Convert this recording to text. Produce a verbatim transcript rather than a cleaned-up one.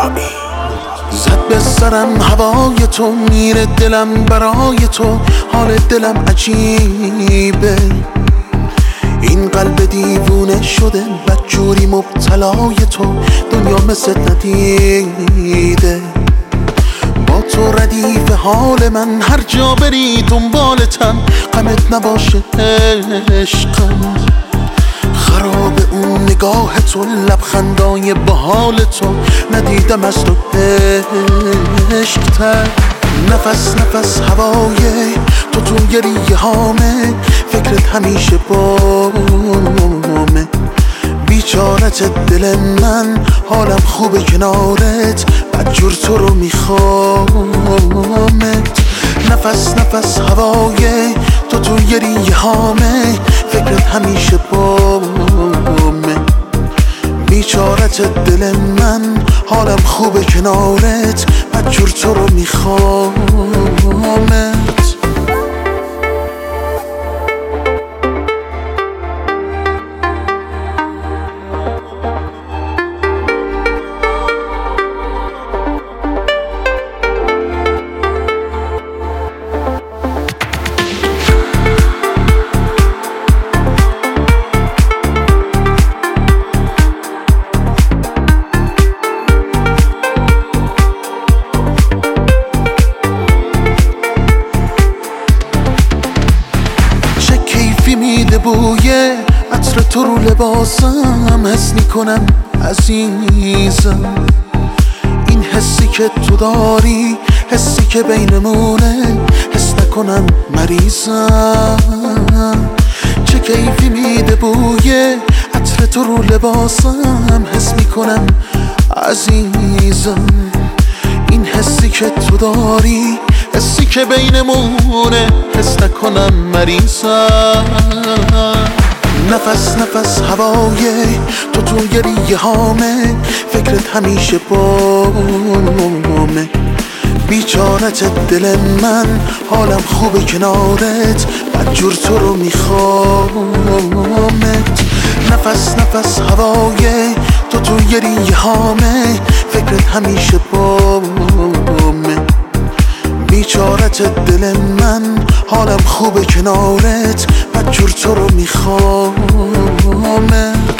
زد به سرم هوای تو، میره دلم برای تو، حال دلم عجیبه. این قلب دیوونه شده بدجوری مبتلای تو، دنیا مثل ندیده. با تو ردیف حال من، هر جا بری دنبالتم، غمت نباشه عشقم. خراب اون نگاه تو، لبخندای باحال تو، ندیدم از تو عشق‌تر. نفس نفس هوای تو توی ریه هامه، فکرت همیشه بامه. بیچارت دل من، حالم خوبه کنارت، بدجور تو رو میخوامت. نفس نفس هوای تو توی ریه هامه، فکرت همیشه بامه. بیچارت دل من، حالم خوبه کنارت، بدجور تو رو میخوامت. میده بوی عطر تو رو لباسم، حس میکنم عزیزم. این حسی که تو داری، حسی که بینمونه، حس نکنم مریضم. چه کیفی میده بوی عطر تو رو لباسم، حس میکنم عزیزم. این حسی که تو داری، حسی که بینمونه، حس نکنم مریضم. نفس نفس هوای تو توی ریه هامه، فکرت همیشه بامه. بیچارت دل من، حالم خوبه کنارت، بدجور تو رو میخوامت. نفس نفس هوای تو توی ریه هامه، فکرت همیشه بامه. بیچارت دل من، حالم خوبه کنارت، بدجور تو رو میخوامت.